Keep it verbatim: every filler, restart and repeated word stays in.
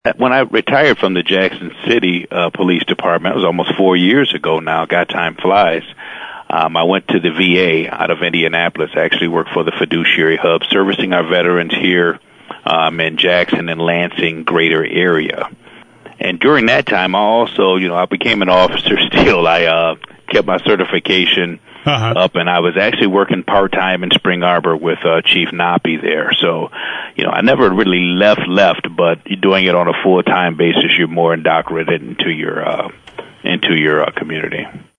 When I retired from the Jackson City uh, Police Department, it was almost four years ago now. God, time flies. Um, I went to the V A out of Indianapolis. I actually worked for the Fiduciary Hub, servicing our veterans here um, in Jackson and Lansing greater area. And during that time, I also, you know, I became an officer still. I uh, kept my certification uh-huh. up, and I was actually working part-time in Spring Arbor with uh, Chief Nappy there. So, you know, I never really left, left, but doing it on a full-time basis, you're more indoctrinated into your, uh, into your uh, community.